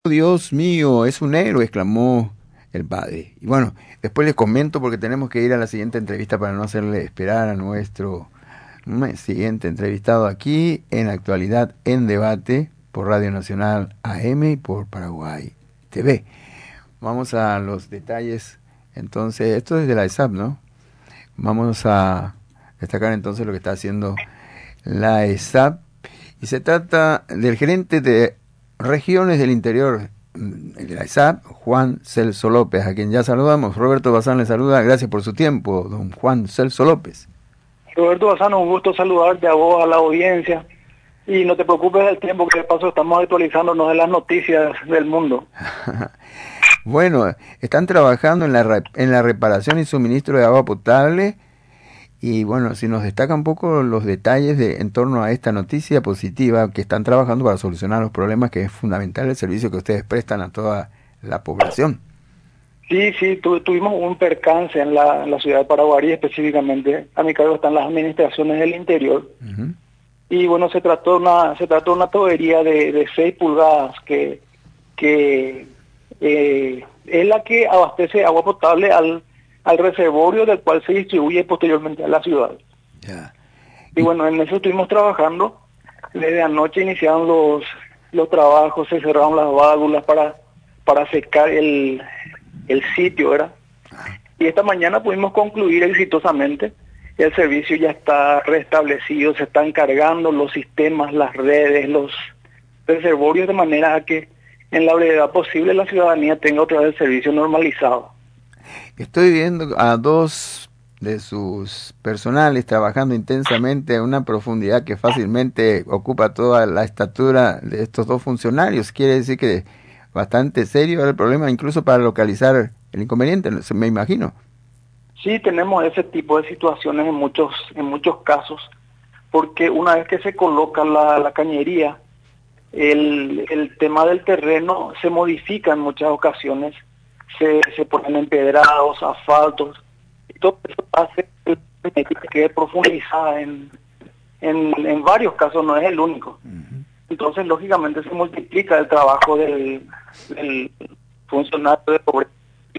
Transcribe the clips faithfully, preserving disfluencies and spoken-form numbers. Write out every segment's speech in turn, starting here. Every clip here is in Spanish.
Dios mío, es un héroe, exclamó el padre. Y bueno, después les comento porque tenemos que ir a la siguiente entrevista para no hacerle esperar a nuestro mm, siguiente entrevistado aquí en Actualidad en Debate por Radio Nacional A M y por Paraguay T V. Vamos a los detalles. Entonces, esto es de la E S A P, ¿no? Vamos a destacar entonces lo que está haciendo la E S A P. Y se trata del gerente de Regiones del Interior de la E S A P, Juan Celso López, a quien ya saludamos. Roberto Bazán le saluda. Gracias por su tiempo, don Juan Celso López. Roberto Bazán, un gusto saludarte a vos, a la audiencia. Y no te preocupes del tiempo, que de paso estamos actualizándonos de las noticias del mundo. Bueno, están trabajando en la, en la reparación y suministro de agua potable. Y bueno, si nos destaca un poco los detalles de en torno a esta noticia positiva, que están trabajando para solucionar los problemas, que es fundamental el servicio que ustedes prestan a toda la población. Sí, sí, tu, tuvimos un percance en la, en la ciudad de Paraguarí específicamente. A mi cargo están las administraciones del interior. Uh-huh. Y bueno, se trató una se trató una tubería de, de seis pulgadas que, que eh, es la que abastece agua potable al al reservorio del cual se distribuye posteriormente a la ciudad. Yeah. Y bueno, en eso estuvimos trabajando. Desde anoche iniciaron los los trabajos, se cerraron las válvulas para para secar el, el sitio, ¿verdad? Y esta mañana pudimos concluir exitosamente. El servicio ya está restablecido, se están cargando los sistemas, las redes, los reservorios, de manera a que en la brevedad posible la ciudadanía tenga otra vez el servicio normalizado. Estoy viendo a dos de sus personales trabajando intensamente a una profundidad que fácilmente ocupa toda la estatura de estos dos funcionarios. Quiere decir que bastante serio era el problema, incluso para localizar el inconveniente, me imagino. Sí, tenemos ese tipo de situaciones en muchos en muchos casos, porque una vez que se coloca la, la cañería, el, el tema del terreno se modifica en muchas ocasiones. Se, se ponen empedrados, asfaltos, y todo eso hace que quede profundizada en, en, en varios casos, no es el único. Uh-huh. Entonces, lógicamente, se multiplica el trabajo del, del funcionario de pobreza.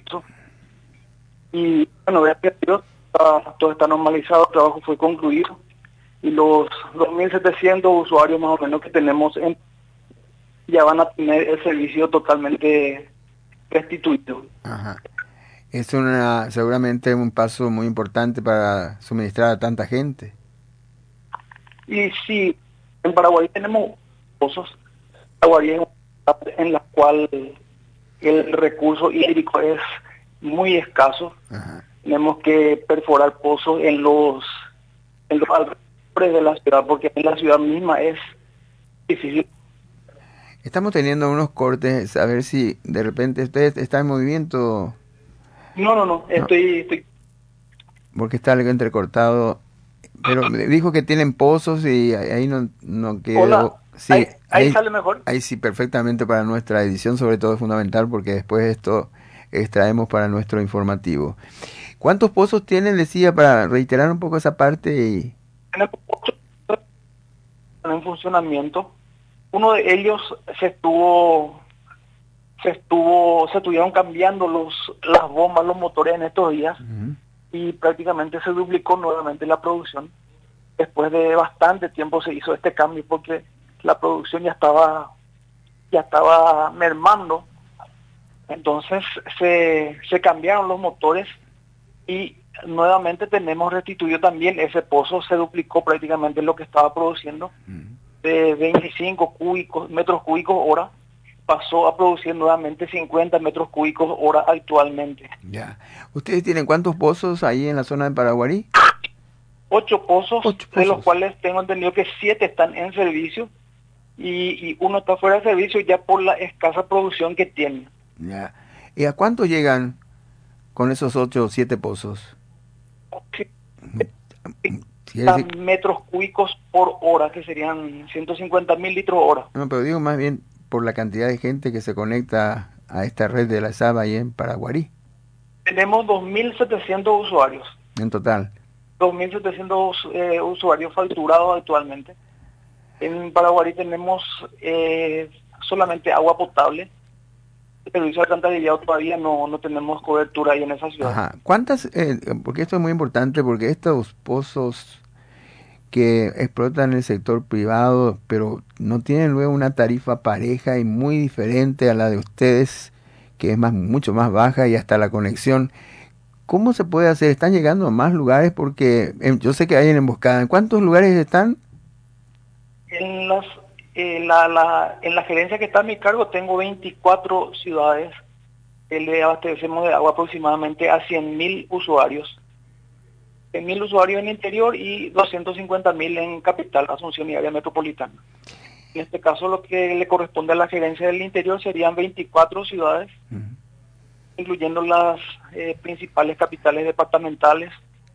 Y bueno, gracias a Dios, todo está normalizado, el trabajo fue concluido, y los dos mil setecientos usuarios más o menos que tenemos en, ya van a tener el servicio totalmente restituido. Ajá. Es una seguramente un paso muy importante para suministrar a tanta gente. Y sí, en Paraguay tenemos pozos. Paraguay es una en la cual el recurso hídrico es muy escaso. Ajá. Tenemos que perforar pozos en los en los alrededores de la ciudad, porque en la ciudad misma es difícil. Estamos teniendo unos cortes, a ver si de repente usted está en movimiento. No, no, no, estoy... No. estoy... Porque está algo entrecortado, pero me dijo que tienen pozos y ahí no, no quedó... Hola, sí, ahí, ahí, ahí sale mejor. Ahí sí, perfectamente para nuestra edición, sobre todo es fundamental porque después esto extraemos para nuestro informativo. ¿Cuántos pozos tienen, decía, para reiterar un poco esa parte? Y... en funcionamiento. Uno de ellos se estuvo, se estuvo, se estuvieron cambiando los, las bombas, los motores en estos días, uh-huh. Y prácticamente se duplicó nuevamente la producción. Después de bastante tiempo se hizo este cambio porque la producción ya estaba, ya estaba mermando. Entonces se, se cambiaron los motores y nuevamente tenemos restituido también ese pozo, se duplicó prácticamente lo que estaba produciendo. Uh-huh. De veinticinco cúbicos, metros cúbicos hora, pasó a producir nuevamente cincuenta metros cúbicos hora actualmente. Ya. ¿Ustedes tienen cuántos pozos ahí en la zona de Paraguarí? Ocho pozos, Ocho pozos. De los cuales tengo entendido que siete están en servicio y, y uno está fuera de servicio ya por la escasa producción que tiene. Ya. ¿Y a cuánto llegan con esos ocho o siete pozos? Sí. Metros cúbicos por hora, que serían ciento cincuenta mil litros hora. No, pero digo más bien por la cantidad de gente que se conecta a esta red de la E S A B ahí en Paraguarí. Tenemos dos mil setecientos usuarios. En total. dos mil setecientos eh, usuarios facturados actualmente. En Paraguarí tenemos eh, solamente agua potable, el servicio de alcantarillado todavía no, no tenemos cobertura ahí en esa ciudad. Ajá. ¿Cuántas? Eh, porque esto es muy importante, porque estos pozos que explotan el sector privado, pero no tienen luego una tarifa pareja y muy diferente a la de ustedes, que es más mucho más baja y hasta la conexión. ¿Cómo se puede hacer? ¿Están llegando a más lugares? Porque eh, yo sé que hay en Emboscada. ¿En cuántos lugares están? En las eh, la, la, en la gerencia que está a mi cargo tengo veinticuatro ciudades que le abastecemos de agua aproximadamente a cien mil usuarios. cien mil usuarios en el interior y doscientos cincuenta mil en capital, Asunción y área metropolitana. En este caso lo que le corresponde a la gerencia del interior serían veinticuatro ciudades, uh-huh. incluyendo las eh, principales capitales departamentales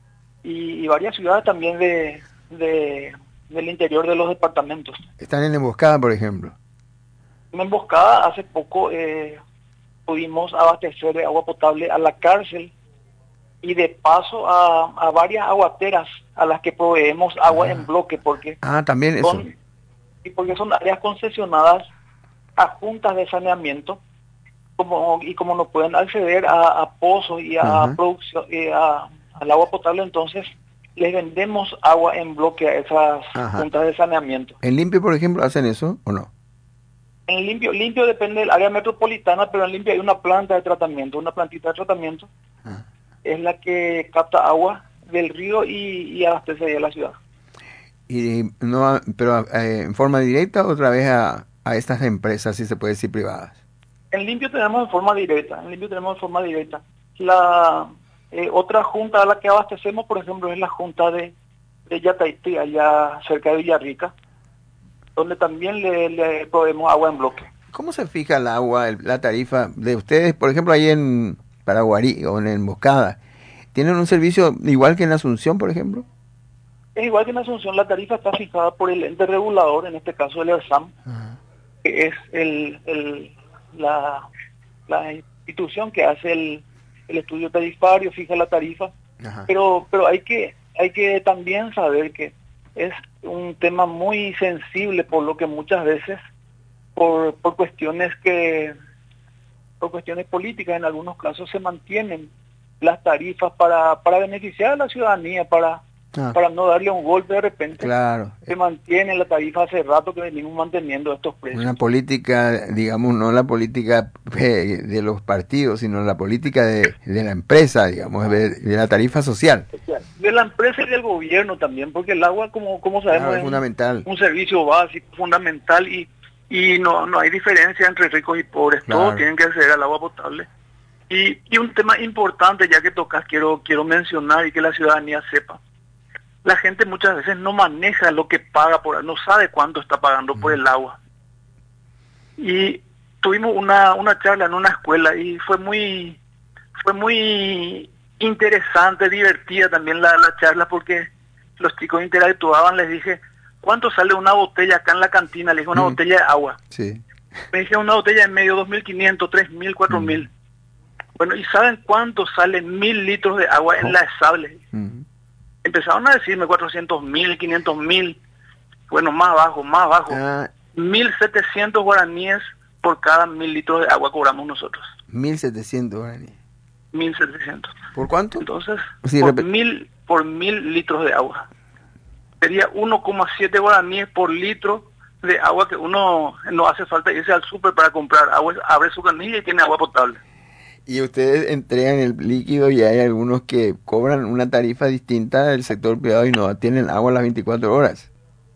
y, y varias ciudades también de, de del interior de los departamentos. ¿Están en Emboscada, por ejemplo? En Emboscada hace poco eh, pudimos abastecer de agua potable a la cárcel y de paso a, a varias aguateras a las que proveemos agua ah. en bloque, porque ah, también son, eso. Y porque son áreas concesionadas a juntas de saneamiento, como y como no pueden acceder a, a pozos y a uh-huh. producción y a, al agua potable, entonces les vendemos agua en bloque a esas Ajá. juntas de saneamiento. ¿En Limpio, por ejemplo, hacen eso o no? En Limpio, Limpio depende del área metropolitana, pero en Limpio hay una planta de tratamiento, una plantita de tratamiento, ah. es la que capta agua del río y, y abastece ahí a la ciudad. Y no, pero eh, en forma directa o otra vez a, a estas empresas, si se puede decir, privadas. En Limpio tenemos en forma directa, en Limpio tenemos en forma directa. La eh, otra junta a la que abastecemos, por ejemplo, es la junta de, de Yataití, allá cerca de Villarrica, donde también le, le proveemos agua en bloque. ¿Cómo se fija el agua, el, la tarifa de ustedes, por ejemplo, ahí en Paraguarí o en Emboscada? ¿Tienen un servicio igual que en Asunción, por ejemplo? Es igual que en Asunción, la tarifa está fijada por el ente regulador, en este caso el ERSAM, uh-huh. que es el, el, la, la institución que hace el, el estudio tarifario, fija la tarifa, uh-huh. pero pero hay que hay que también saber que es un tema muy sensible, por lo que muchas veces, por, por cuestiones que por cuestiones políticas, en algunos casos se mantienen las tarifas para, para beneficiar a la ciudadanía, para Ah. para no darle un golpe de repente. Claro. Se mantiene la tarifa hace rato que venimos manteniendo estos precios. Una política, digamos, no la política de los partidos, sino la política de, de la empresa, digamos, de, de la tarifa social. De la empresa y del gobierno también, porque el agua, como, como sabemos, claro, es es fundamental. Un, un servicio básico, fundamental, y, y no, no hay diferencia entre ricos y pobres. Claro. Todos tienen que acceder al agua potable. Y, y un tema importante, ya que tocas, quiero, quiero mencionar y que la ciudadanía sepa. La gente muchas veces no maneja lo que paga por, no sabe cuánto está pagando por el agua. Y tuvimos una una charla en una escuela y fue muy fue muy interesante, divertida también la, la charla, porque los chicos interactuaban. Les dije, ¿cuánto sale una botella acá en la cantina? Les dije, una mm. botella de agua. Sí. Me dije, una botella de medio, dos mil quinientos, tres mil, cuatro mil. Mm. Bueno, ¿y saben cuánto sale mil litros de agua en oh. la Esable? Mm. Empezaron a decirme cuatrocientos mil, quinientos mil, bueno, más bajo, más bajo. Ah. mil setecientos guaraníes por cada mil litros de agua cobramos nosotros. mil setecientos guaraníes. mil setecientos. ¿Por cuánto? Entonces, sí, por, repet- mil, por mil litros de agua. Sería uno coma siete guaraníes por litro de agua que uno no hace falta irse al súper para comprar agua, abre su canilla y tiene agua potable. Y ustedes entregan el líquido y hay algunos que cobran una tarifa distinta del sector privado y no tienen agua las veinticuatro horas.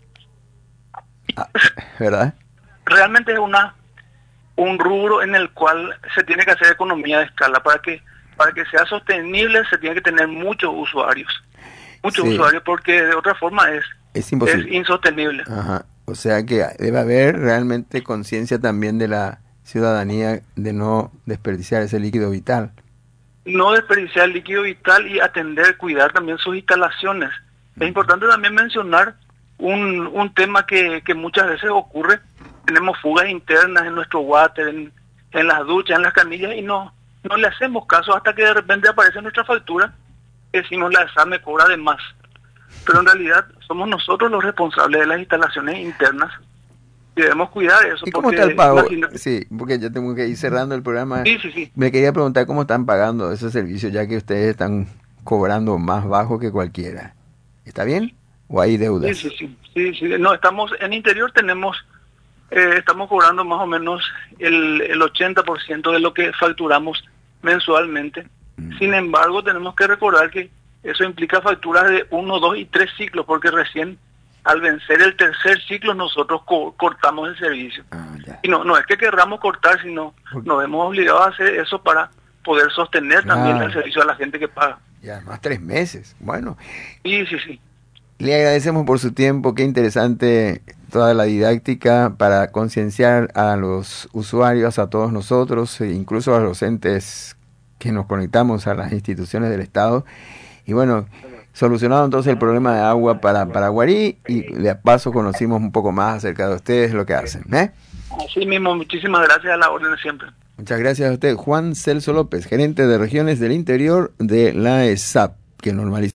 Ah, ¿verdad? Realmente es una un rubro en el cual se tiene que hacer economía de escala. Para que para que sea sostenible se tiene que tener muchos usuarios. Muchos sí. usuarios, porque de otra forma es, es, imposible. es insostenible. Ajá. O sea que debe haber realmente conciencia también de la ciudadanía de no desperdiciar ese líquido vital. No desperdiciar el líquido vital y atender, cuidar también sus instalaciones. Es importante también mencionar un, un tema que, que muchas veces ocurre. Tenemos fugas internas en nuestro water, en, en las duchas, en las canillas, y no, no le hacemos caso hasta que de repente aparece nuestra factura. Decimos, la E S A me cobra de más. Pero en realidad somos nosotros los responsables de las instalaciones internas y debemos cuidar eso. ¿Y cómo porque, está el pago? imagínate, Sí, porque ya tengo que ir cerrando el programa. sí, sí, sí. Me quería preguntar cómo están pagando esos servicios, ya que ustedes están cobrando más bajo que cualquiera. ¿Está bien? ¿O hay Sí, deudas? sí, sí, sí, sí. No, estamos, en interior tenemos, eh, estamos cobrando más o menos el, el ochenta por ciento de lo que facturamos mensualmente. Mm. Sin embargo, tenemos que recordar que eso implica facturas de uno, dos y tres ciclos, porque recién al vencer el tercer ciclo nosotros co cortamos el servicio. Ah, ya. Y no, no es que querramos cortar, sino Porque- nos hemos obligado a hacer eso para poder sostener también Claro. el servicio a la gente que paga. Y además tres meses. Bueno, Sí, sí, sí. le agradecemos por su tiempo. Qué interesante toda la didáctica para concienciar a los usuarios, a todos nosotros, e incluso a los entes que nos conectamos a las instituciones del Estado. Y bueno, solucionado entonces el problema de agua para Paraguarí, y de paso conocimos un poco más acerca de ustedes, lo que hacen, ¿eh? Así mismo, muchísimas gracias, a la orden siempre. Muchas gracias a usted, Juan Celso López, gerente de regiones del interior de la E S A P, que normaliza